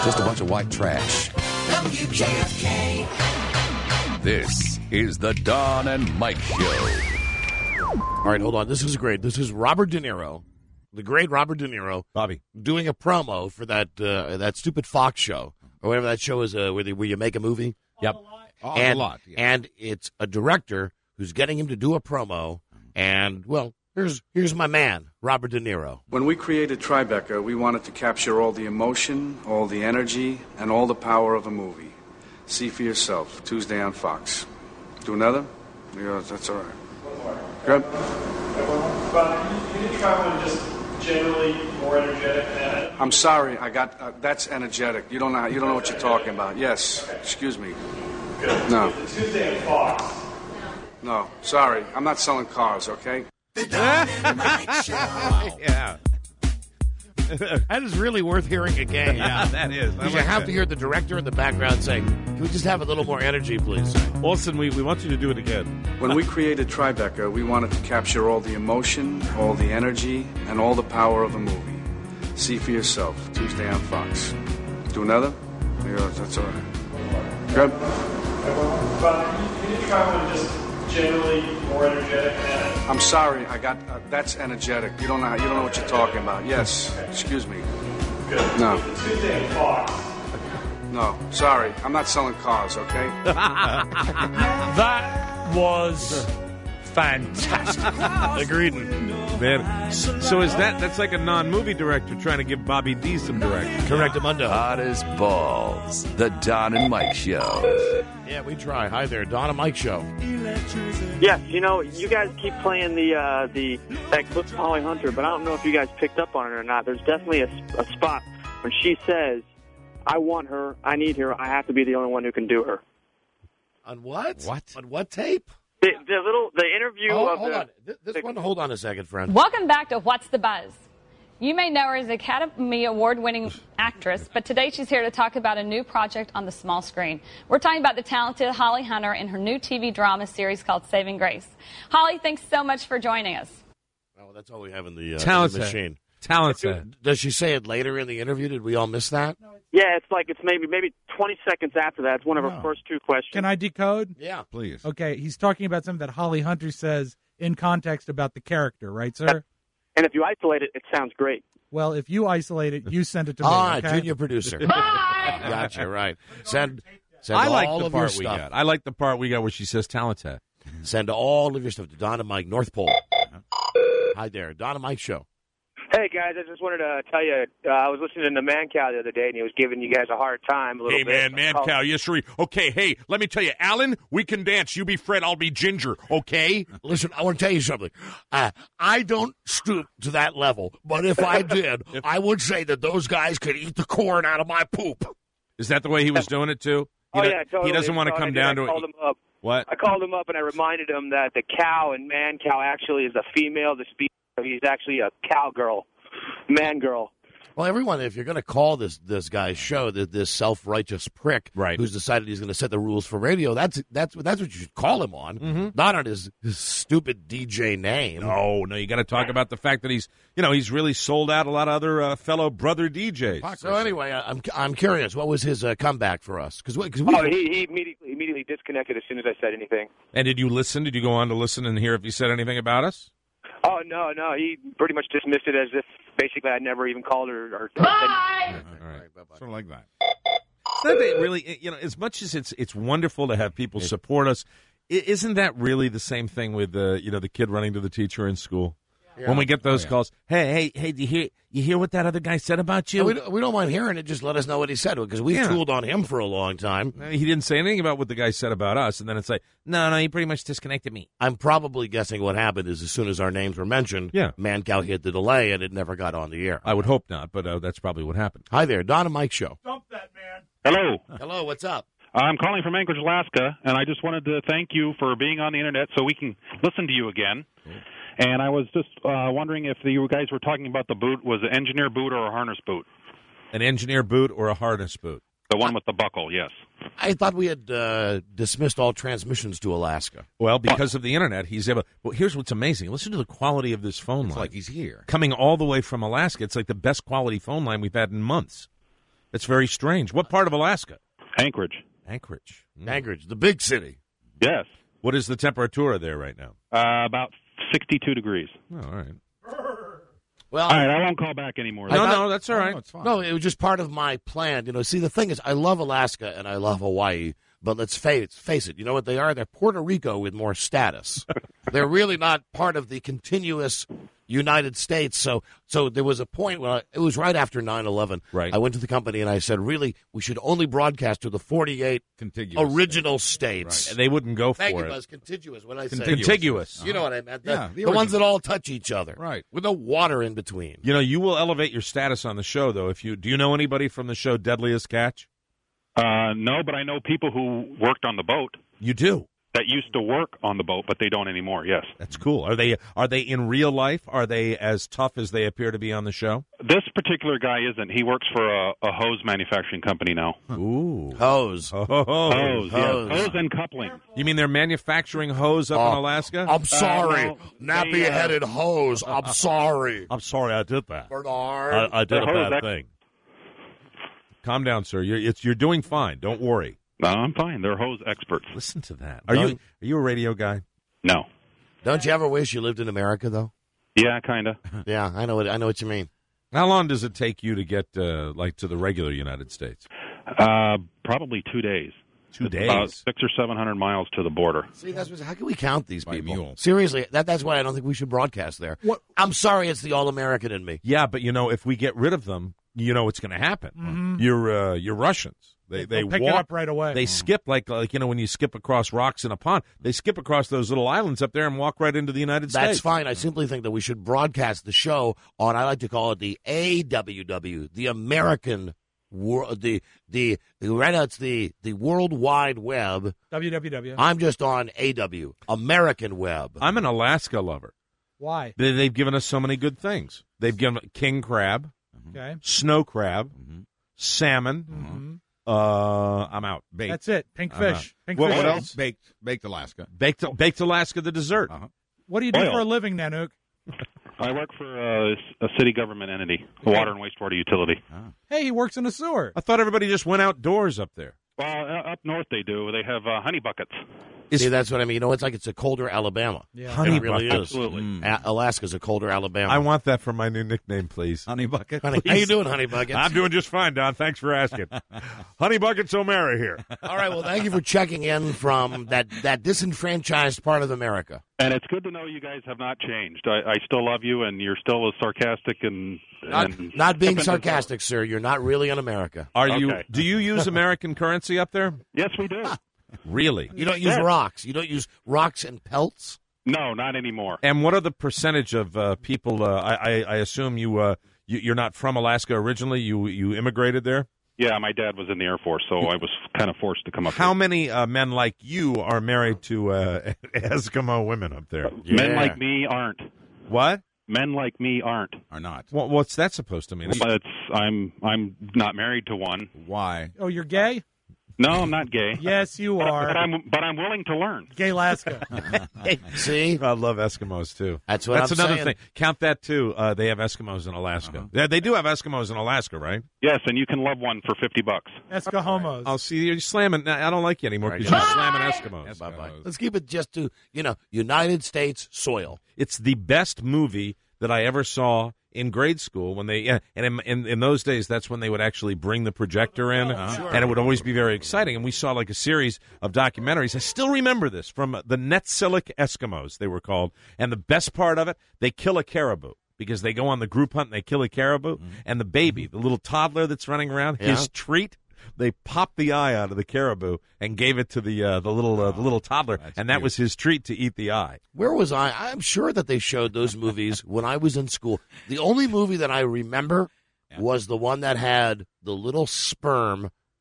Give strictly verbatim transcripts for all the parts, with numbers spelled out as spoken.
Just a bunch of white trash. W J F K. This is the Don and Mike Show. All right, hold on. This is great. This is Robert De Niro, the great Robert De Niro, Bobby, doing a promo for that uh, that stupid Fox show or whatever that show is, uh, where, they, where you make a movie. Yep. Oh, and, a lot. Yeah. and it's a director who's getting him to do a promo. And well, here's here's my man, Robert De Niro. When we created Tribeca, we wanted to capture all the emotion, all the energy, and all the power of a movie. See for yourself. Tuesday on Fox. Do another? Yeah, that's all right. Good. But you did try one just generally more energetic than that. I'm sorry. I got uh, that's energetic. You don't know. You don't know what you're talking about. Yes. Excuse me. Good. No. Tuesday on Fox. No. Sorry. I'm not selling cars. Okay. The Don and Mike Show. Yeah. That is really worth hearing again. Yeah, that is. I Because you like have that. to hear the director in the background saying, "Can we just have a little more energy, please?" Olsen, we, we want you to do it again. When we created Tribeca, we wanted to capture all the emotion, all the energy, and all the power of a movie. See for yourself. Tuesday on Fox. Do another? Yeah, that's all right. Good. But you did try one just generally more energetic than that. I'm sorry. I got uh, that's energetic. You don't know. You don't know what you're talking about. Yes. Excuse me. Good. No. Tuesday on Fox. No. Sorry. I'm not selling cars. Okay. That was fantastic. Agreed. Man. So is that, that's like a non-movie director trying to give Bobby D some direction. Correct, Amundo. Hot as balls. The Don and Mike Show. Yeah, we try. Hi there, Don and Mike Show. Yes, you know, you guys keep playing the uh, the that clip of Holly Hunter, but I don't know if you guys picked up on it or not. There's definitely a, a spot when she says, "I want her, I need her, I have to be the only one who can do her." On what? What? On what tape? The, the little the interview Oh, of hold the, on. Th- This the- one, hold on a second, friend. Welcome back to What's the Buzz? You may know her as Academy Award-winning actress, but today she's here to talk about a new project on the small screen. We're talking about the talented Holly Hunter and her new T V drama series called Saving Grace. Holly, thanks so much for joining us. Oh, that's all we have in the, uh, in Talent the set. machine. Talent set. Does she say it later in the interview? Did we all miss that? yeah, it's like it's maybe maybe twenty seconds after that. It's one of her No. first two questions. Can I decode? Yeah. Please. Okay, he's talking about something that Holly Hunter says in context about the character, right, sir? And if you isolate it, it sounds great. Well, if you isolate it, you send it to me. Ah, okay? junior producer. Gotcha, right. Send, send I like all the of your part we stuff. got. I like the part we got where she says talent set. Send all of your stuff to Don and Mike, North Pole. Hi there, Don and Mike Show. Hey guys, I just wanted to tell you, uh, I was listening to Mancow the other day, and he was giving you guys a hard time a little Hey, bit. man, man Oh, cow, yes, sir. Okay, hey, let me tell you, Alan, we can dance. You be Fred, I'll be Ginger, okay? Listen, I want to tell you something. Uh, I don't stoop to that level, but if I did, I would say that those guys could eat the corn out of my poop. Is that the way he was doing it, too? He Oh, do- yeah, totally. He doesn't want to So I come did. down I to called it. him up. What? I called him up and I reminded him that the cow in man cow actually is a female. The species he's actually a cowgirl, man girl. Well, everyone, if you're going to call this this guy's show that this self-righteous prick Right. who's decided he's going to set the rules for radio, that's that's that's what you should call him on, Mm-hmm. not on his, his stupid D J name. No, no, you got to talk about the fact that he's, you know, he's really sold out a lot of other uh, fellow brother D Js. So anyway, I- I'm I'm curious, what was his uh, comeback for us? Because we, 'cause we Oh, he, he immediately immediately disconnected as soon as I said anything. And did you listen? Did you go on to listen and hear if he said anything about us? Oh no, no, he pretty much dismissed it as if basically I never even called her. Or, or All right. Sort of like that. It's not that really, you know, as much as it's it's wonderful to have people support us, i- isn't that really the same thing with the, you know, the kid running to the teacher in school? When we get those Oh, yeah. calls, hey, hey, hey, do you hear you hear what that other guy said about you? we, don't, we don't mind hearing it. Just let us know what he said, because we've Yeah. tooled on him for a long time. He didn't say anything about what the guy said about us, and then it's like, no, no, he pretty much disconnected me. I'm probably guessing what happened is as soon as our names were mentioned, Yeah. Mancow hit the delay and it never got on the air. I would hope not, but uh, that's probably what happened. Hi there, Don and Mike Show. Dump that man. Hello. Hello, what's up? I'm calling from Anchorage, Alaska, and I just wanted to thank you for being on the Internet so we can listen to you again. And I was just uh, wondering if you guys were talking about the boot, was it engineer boot or a harness boot? An engineer boot or a harness boot? The one with the buckle, yes. I thought we had uh, dismissed all transmissions to Alaska. Well, because of the Internet, he's able. Well, here's what's amazing. Listen to the quality of this phone It's line. like he's here. Coming all the way from Alaska, it's like the best quality phone line we've had in months. It's very strange. What part of Alaska? Anchorage. Anchorage. Mm. Anchorage, the big city. Yes. What is the temperature there right now? Uh, about sixty-two degrees. Oh, all right. Well, All right, I won't call back anymore. No, I thought- no, that's all right. No, it's fine. No, it was just part of my plan. You know, see, the thing is, I love Alaska and I love Hawaii, but let's face, face it. You know what they are? They're Puerto Rico with more status. They're really not part of the continuous United States. So, so there was a point when I, it was right after nine eleven. Right. I went to the company and I said, really, we should only broadcast to the forty-eight Contiguous original states. And they wouldn't go for Thank you, it. Buzz. Contiguous. What did I say? Contiguous. Contiguous. You know what I meant. The, Yeah, the the ones original. that all touch each other. Right. With no water in between. You know, you will elevate your status on the show, though. If you do, you know anybody from the show Deadliest Catch? Uh, no, but I know people who worked on the boat You do. that used to work on the boat, but they don't anymore. Yes. That's cool. Are they are they in real life? Are they as tough as they appear to be on the show? This particular guy isn't. He works for a, a hose manufacturing company now. Ooh. Hose. Ho, ho, ho. Hose, yes. Hose. Hose and coupling. You mean they're manufacturing hose up in Oh, Alaska? I'm sorry. no, Nappy-headed hose. I'm sorry. I'm sorry I did that. Bernard. I, I did They're a hose bad ex- thing. Calm down, sir. You're it's you're doing fine. Don't worry. No, I'm fine. They're hose experts. Listen to that. Are you Don't- are you a radio guy? No. Don't you ever wish you lived in America, though? Yeah, kind of. Yeah, I know what I know what you mean. How long does it take you to get uh, like to the regular United States? Uh, probably two days. Two days. About six or seven hundred miles to the border. See, that's what, how can we count these By people? mule. Seriously, that that's why I don't think we should broadcast there. What- I'm sorry, it's the all-American in me. Yeah, but you know, if we get rid of them, you know what's going to happen. You're uh, you're Russians. They they They'll pick walk it up right away. They skip like like you know when you skip across rocks in a pond. They skip across those little islands up there and walk right into the United That's States. fine. I simply think that we should broadcast the show on. I like to call it the A W W, the American world, the the the right now it's the the World Wide Web. W W W. I'm just on A W, American Web. I'm an Alaska lover. Why? They, they've given us so many good things. They've given king crab, Okay. snow crab, Mm-hmm. salmon. Mhm. Uh, I'm out. Baked. That's it. Pink I'm out. fish. Pink What- fish. what Well, else? baked, baked Alaska. Baked, baked Alaska, the dessert. Uh-huh. What do you do Oil. for a living, Nanook? I work for uh, a city government entity, a water and wastewater utility. Hey, he works in a sewer. I thought everybody just went outdoors up there. Well, uh, up north they do. They have uh, honey buckets. See, that's what I mean. You know, it's like it's a colder Alabama. Yeah. Honey It really buckets. is. Absolutely. A- Alaska's a colder Alabama. I want that for my new nickname, please. Honey bucket. Honey, how you doing, Honey Buckets? I'm doing just fine, Don. Thanks for asking. Honey Buckets O'Mara here. All right. Well, thank you for checking in from that, that disenfranchised part of America. And it's good to know you guys have not changed. I, I still love you, and you're still as sarcastic and Not, and not being hip and- sarcastic, sir. You're not really in America. Are you? Okay. Do you use American currency up there? Yes, we do. Really? You don't use Yeah. rocks. You don't use rocks and pelts. No, not anymore. And what are the percentage of uh, people? Uh, I, I, I assume you, uh, you you're not from Alaska originally. You you immigrated there. Yeah, my dad was in the Air Force, so I was kind of forced to come up How here. many uh, men like you are married to uh, Eskimo women up there? Men Yeah. like me aren't. What? Men like me aren't. Or not. What what's that supposed to mean? But it's I'm I'm not married to one. Why? Oh, you're gay? No, I'm not gay. Yes, you But, are. but I'm but I'm willing to learn. Gay Alaska. See, I love Eskimos too. That's what That's I'm another saying. thing. Count that too. Uh, they have Eskimos in Alaska. Yeah, they do have Eskimos in Alaska, right? Yes, and you can love one for fifty bucks. Escahomos. I'll see you're slamming. I don't like you anymore Right, because yeah. you're slamming Eskimos. bye bye. Let's keep it just to you know United States soil. It's the best movie that I ever saw in grade school when they yeah, and in, in in those days that's when they would actually bring the projector in and it would always be very exciting, and we saw like a series of documentaries. I still remember this from the Netsilik Eskimos, they were called, and the best part of it, they kill a caribou because they go on the group hunt and they kill a caribou, and the baby, the little toddler that's running around, Yeah. his treat, they popped the eye out of the caribou and gave it to the uh, the little uh, the little toddler, and that was his treat to eat the eye. Where was I? I'm sure that they showed those movies when I was in school. The only movie that I remember was the one that had the little sperm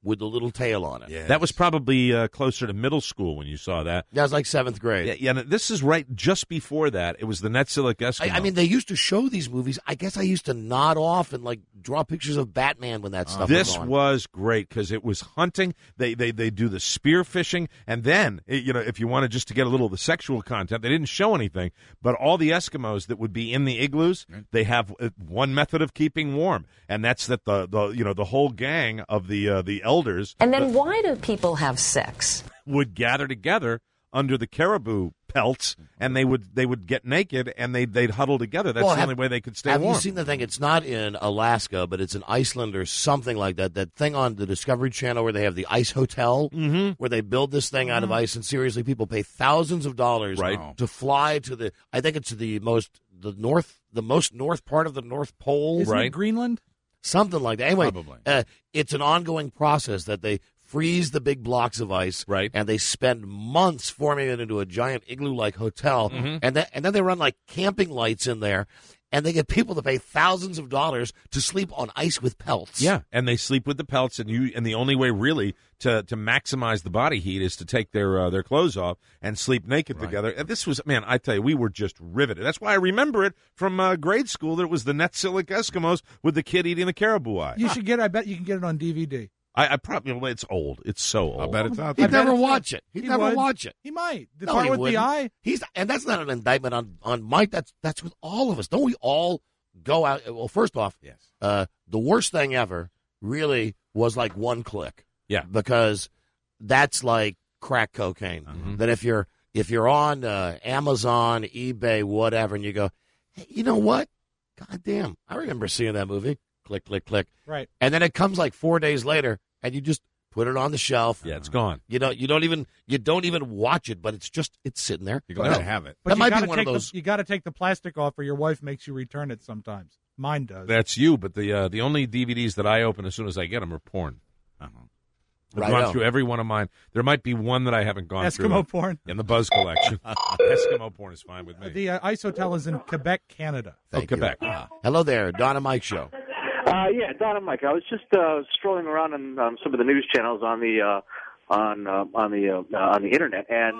with the little tail on it. Yeah. That was probably uh, closer to middle school when you saw that. That was like seventh grade. Yeah, yeah, and this is right just before that. It was the Netsilik Eskimo. I, I mean, they used to show these movies. I guess I used to nod off and like draw pictures of Batman when that stuff this was on. was great because it was hunting. They they they do the spear fishing, and then you know if you wanted just to get a little of the sexual content, they didn't show anything. But all the Eskimos that would be in the igloos, they have uh, one method of keeping warm, and that's that the, the you know the whole gang of the uh, the elders. And then why do people have sex? Would gather together under the caribou pelts, and they would they would get naked and they they'd huddle together. That's Well, the have- only way they could stay Have warm. you seen the thing? It's not in Alaska, but it's in Iceland or something like that. That thing on the Discovery Channel where they have the ice hotel, mm-hmm. where they build this thing out of ice, and seriously, people pay thousands of dollars Right. to fly to the. I think it's the most the north, the most north part of the North Pole, Isn't Right. it Greenland? something like that. Anyway, Probably. uh, it's an ongoing process that they freeze the big blocks of ice, Right. and they spend months forming it into a giant igloo-like hotel, Mhm. and then and then they run like camping lights in there, and they get people to pay thousands of dollars to sleep on ice with pelts. Yeah, and they sleep with the pelts, and you and the only way really to, to maximize the body heat is to take their uh, their clothes off and sleep naked together. And this was, man, I tell you, we were just riveted. That's why I remember it from uh, grade school. That it was the Netsilik Eskimos with the kid eating the caribou eye. You should get. I bet you can get it on D V D. I, I probably well, it's old. It's so old. I'll bet it's out He'd there. I bet never it's- watch it. He'd he never would. watch it. He might. The No, part he with the wouldn't. eye. He's and that's not an indictment on on Mike. That's that's with all of us. Don't we all go out? Well, first off, Yes. uh, the worst thing ever really was like one click. Yeah. because that's like crack cocaine. Mhm. That if you're if you're on uh, Amazon, eBay, whatever, and you go, hey, you know what? God damn, I remember seeing that movie. Click, click, click, Right. and then it comes like four days later, and you just put it on the shelf. Yeah, it's gone. You know, you don't even you don't even watch it, but it's just it's sitting there. You're glad to have it. But That you might be gotta one of take those- The, you got to take the plastic off, or your wife makes you return it sometimes. Mine does. That's you, but the uh, the only D V Ds that I open as soon as I get them are porn. Uh-huh. I've Right gone on. through every one of mine. There might be one that I haven't gone through. Eskimo porn. In the Buzz collection. Eskimo porn is fine with me. The uh, Ice Hotel is in Quebec, Canada. Thank oh, you. Quebec. Hello there, Don and Mike show. Uh, yeah, Don and Mike. I was just uh, strolling around on um, some of the news channels on the uh, on uh, on the uh, on the internet, and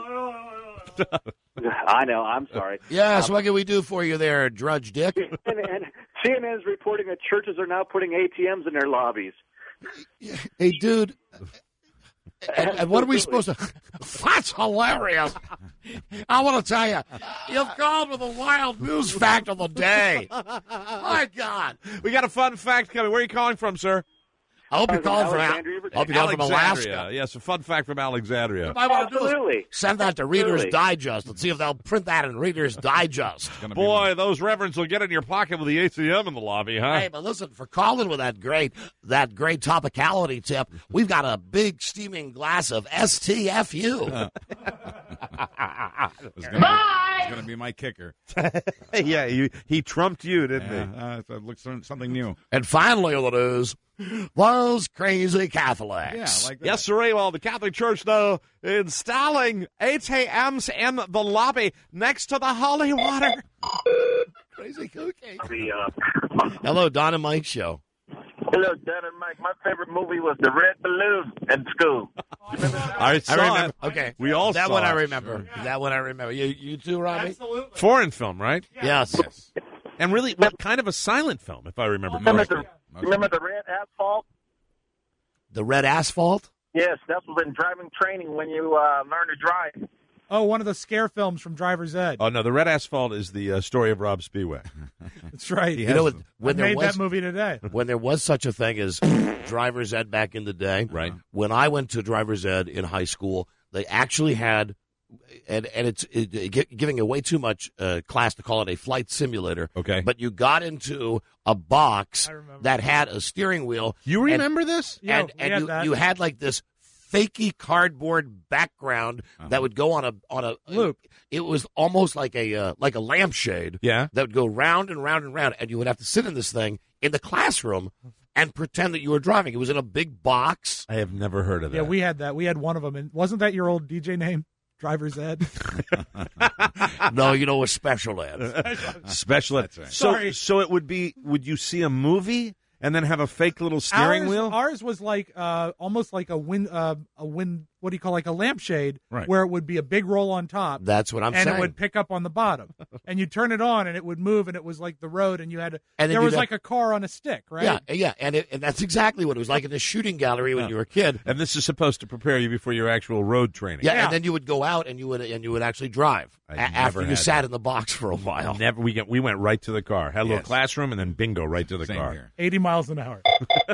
I know. I'm sorry. Yes, what can we do for you there, Drudge Dick? And, and C N N is reporting that churches are now putting A T Ms in their lobbies. Hey, dude. And, and what are we supposed to? That's hilarious. I want to tell you, you've called with a wild news fact of the day. My God. We got a fun fact coming. Where are you calling from, sir? I hope you're calling from, Al- Alexandria, I hope you're calling from Alexandria. Alaska. Yes, a fun fact from Alexandria. What I want to do is Absolutely. send that to Reader's Absolutely. Digest and see if they'll print that in Reader's Digest. Gonna be Boy, those reverends will get in your pocket with the A T M in the lobby, huh? Hey, but listen, for calling with that great that great topicality tip, we've got a big steaming glass of S T F U. It's gonna Bye. It's going to be my kicker. yeah, he, he trumped you, didn't Yeah, he? uh, so it looks some- something new. And finally, on the news, those crazy Catholics. Yeah, like that. Yes, sir. Well, the Catholic Church, though, installing A T Ms in the lobby next to the holy water. Crazy cookie. The, uh, Hello, Don and Mike show. Hello, Dan and Mike. My favorite movie was The Red Balloon in school. I saw I remember. it. Okay, We all that saw one I it. remember. That one I remember. You, you too, Robbie? Foreign film, right? Yes. Yes. And really, what kind of a silent film, if I remember Remember correctly. the, remember the red asphalt? The red asphalt. Yes, that was in driving training when you uh, learn to drive. Oh, one of the scare films from Driver's Ed. Oh, no, the Red Asphalt is the uh, story of Rob Spiewak. That's right. You know, when, when I there made was that movie today. when there was such a thing as driver's ed back in the day, Right. When I went to driver's ed in high school, they actually had, and and it's it, it, gi- giving away too much uh, class to call it a flight simulator. Okay. But you got into a box I remember. that had a steering wheel. You and- remember this? Yeah, and we and had you, that. you had like this fakey cardboard background that would go on a on a Loop. It was almost like a uh, like a lampshade. Yeah. That would go round and round and round, and you would have to sit in this thing in the classroom and pretend that you were driving. It was in a big box. I have never heard of that. Yeah, we had that. We had one of them. And wasn't that your old D J name? Driver's Ed? No, you know, a special ed. Special ed. That's right. So, Sorry. so it would be, would you see a movie and then have a fake little steering ours, wheel? Ours was like uh, almost like a wind, uh, a wind. What do you call like a lampshade, Right. where it would be a big roll on top. That's what I'm and saying. it would pick up on the bottom, and you turn it on, and it would move, and it was like the road, and you had to, And then there you'd was have- like a car on a stick, right? Yeah, yeah, and it, and that's exactly what it was like in the shooting gallery when you were a kid. And this is supposed to prepare you before your actual road training. Yeah, and then you would go out and you would and you would actually drive a- after you had sat that. in the box for a while. Never. We get. We went right to the car. Had a little Yes. classroom, and then bingo, right to the Same car. here. eighty miles an hour.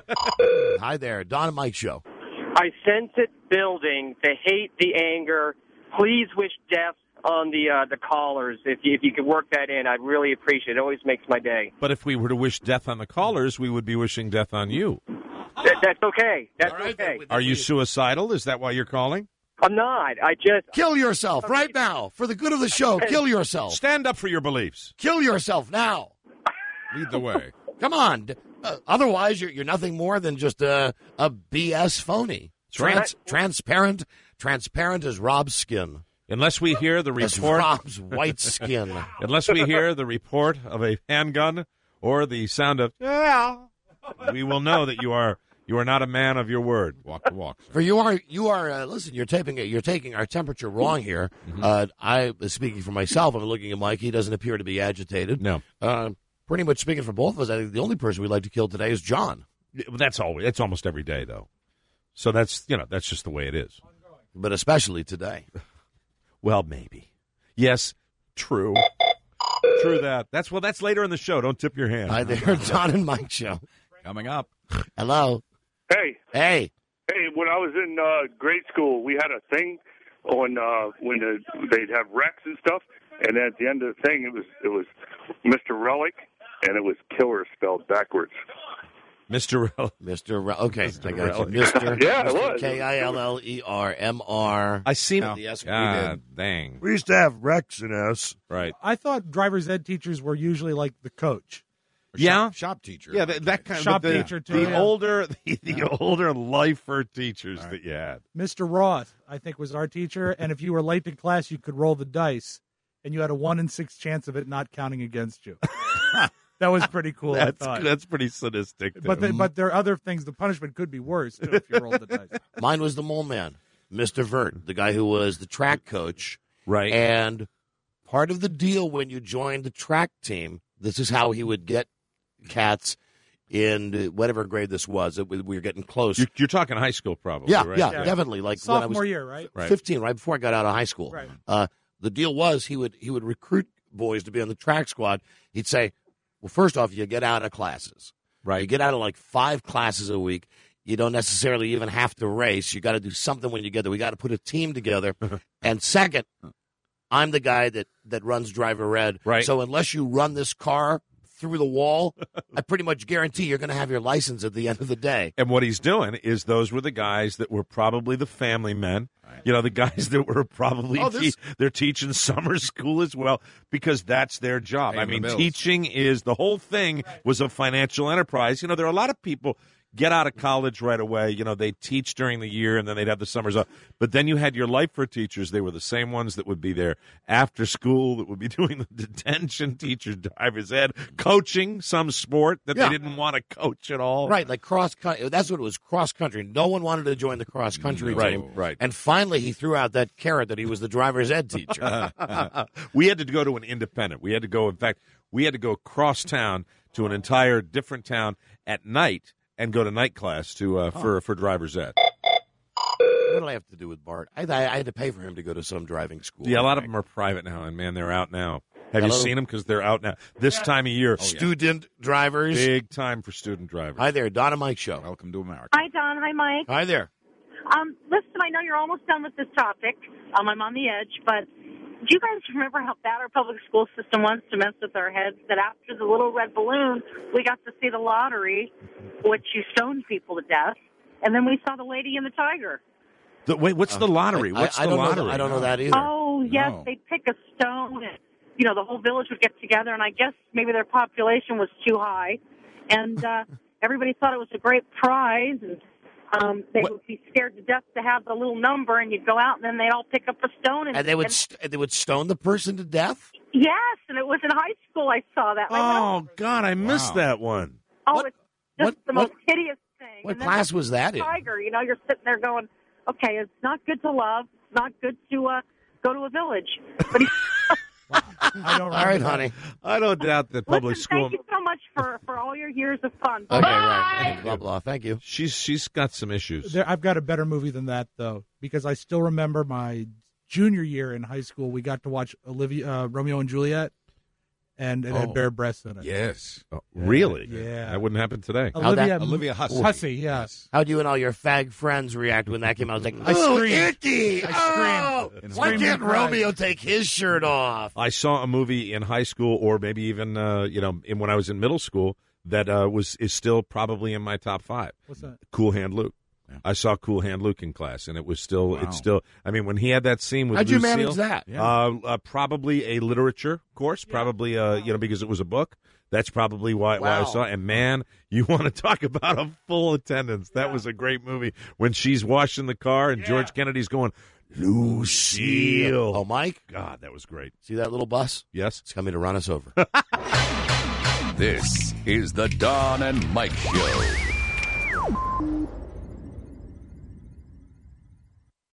Hi there, Don and Mike show. I sense it building, the hate, the anger. Please wish death on the uh, the callers. If you, if you could work that in, I'd really appreciate it. It always makes my day. But if we were to wish death on the callers, we would be wishing death on you. Th- that's okay. That's okay. Are you suicidal? Is that why you're calling? I'm not. I just Kill yourself right now for the good of the show. Kill yourself. Stand up for your beliefs. Kill yourself now. Lead the way. Come on. Uh, otherwise, you're you're nothing more than just a a B S phony. right. Trans- transparent, transparent as Rob's skin. Unless we hear the As report, Rob's white skin. unless we hear the report of a handgun or the sound of yeah, we will know that you are you are not a man of your word. Walk the walk. For you are you are uh, listen. You're taping it. You're taking our temperature wrong here. Mm-hmm. Uh, I speaking for myself. I'm looking at Mike. He doesn't appear to be agitated. No. Uh, pretty much speaking for both of us. I think the only person we'd like to kill today is John. That's always. That's almost every day, though. So that's you know that's just the way it is. But especially today. Well, maybe. Yes, true. True that. That's well. That's later in the show. Don't tip your hand. Hi there, Don and Mike show. Coming up. Hello. Hey, Hey. hey! When I was in uh, grade school, we had a thing on uh, when the, they'd have recs and stuff, and at the end of the thing, it was it was Mister Relic, and it was killer spelled backwards. Mister Rel- Mister Re- okay, I got Relic. you. Mister Yeah, it Mister was. K I L L E R M R. I seen Oh, it. yes, we God, did. dang. We used to have Rex in us. Right. I thought driver's ed teachers were usually like the coach. Yeah. Shop, shop teacher. Yeah, that, that kind of Shop the, teacher, too, The yeah. older, the, the older lifer teachers that you had. Mister Roth, I think, was our teacher, and if you were late to class, you could roll the dice, and you had a one in six chance of it not counting against you. That was pretty cool. I That's thought. that's pretty sadistic. too. But the, but there are other things. The punishment could be worse too if you rolled the dice. Mine was the mole man, Mister Vert, the guy who was the track coach. Right. And part of the deal when you joined the track team, this is how he would get cats in whatever grade this was. It, we were getting close. You're, you're talking high school, probably. yeah, right? yeah, definitely. Like when I Sophomore was year, right? Right. fifteen, right before I got out of high school. Right. Uh, the deal was he would he would recruit boys to be on the track squad. He'd say, well, first off, you get out of classes. Right. You get out of like five classes a week. You don't necessarily even have to race. You got to do something when you get there. We got to put a team together. And second, I'm the guy that, that runs Driver Ed. Right. So unless you run this car through the wall, I pretty much guarantee you're going to have your license at the end of the day. And what he's doing is those were the guys that were probably the family men. You know, the guys that were probably Oh, this- te- they're teaching summer school as well because that's their job. Paying I the mean, bills. teaching is the whole thing was a financial enterprise. You know, there are a lot of people get out of college right away. You know, they teach during the year and then they'd have the summers off. But then you had your lifer teachers. They were the same ones that would be there after school, that would be doing the detention, teachers, driver's ed, coaching some sport that Yeah. they didn't want to coach at all. Right, like cross country. That's what it was, cross country. No one wanted to join the cross country Right, team. right. And finally, he threw out that carrot that he was the driver's ed teacher. We had to go to an independent. We had to go, in fact, we had to go cross town to an entire different town at night and go to night class to uh, for for driver's ed. What did I have to do with Bart? I, I, I had to pay for him to go to some driving school. Yeah, a lot of them are private now, and man, they're out now. Have you Hello? seen them? Because they're out now. This time of year, Student drivers. big time for student drivers. Hi there, Donna Mike Show. Welcome to America. Hi, Don. Hi, Mike. Hi there. Um, listen, I know you're almost done with this topic. Um, I'm on the edge, but do you guys remember how bad our public school system was to mess with our heads? That after the little red balloon, we got to see the lottery, which you stoned people to death, and then we saw the Lady and the Tiger. The, wait, what's the lottery? I- What's I the don't know lottery? that- I don't know that either. Oh, yes, No. they'd pick a stone, and, you know, the whole village would get together, and I guess maybe their population was too high, and uh, everybody thought it was a great prize, and um, they What- would be scared to death to have the little number, and you'd go out, and then they'd all pick up a stone. And, And they would and- st- they would stone the person to death? yes, and it was in high school I saw that. I know. Oh God, I missed Wow. that one. Oh, What- it's, just What- the what- most hideous thing. what And then class the was that in? Tiger, you know, you're sitting there going, okay, it's not good to love, not good to uh, go to a village. But he, I don't All right, honey. I don't doubt that public listen, school. thank you so much for, for all your years of fun. Okay, Bye. right. Blah, blah. Thank you. She's she's got some issues. There, I've got a better movie than that, though, because I still remember my junior year in high school. We got to watch Olivia, uh, Romeo and Juliet, and it Oh. had bare breasts in it. Yes. Oh, really? Yeah. That wouldn't happen today. Olivia, Olivia Hussey. Hussey, yes. How'd you and all your fag friends react when that came out? I was like, I oh, screamed. icky! I Oh, screamed. why Screamed can't and cried. Romeo take his shirt off? I saw a movie in high school, or maybe even uh, you know, in, when I was in middle school, that uh, was is still probably in my top five. What's that? Cool Hand Luke. I saw Cool Hand Luke in class, and it was still Wow. it's still. I mean, when he had that scene with How'd you Lucille, manage that? Uh, uh, probably a literature course, probably uh, you know, because it was a book. That's probably why, why I Wow. saw it. And man, you want to talk about a full attendance. That was a great movie. When she's washing the car and George Kennedy's going, Lucille. Oh, Mike? God, that was great. See that little bus? Yes. It's coming to run us over. This is the Don and Mike Show.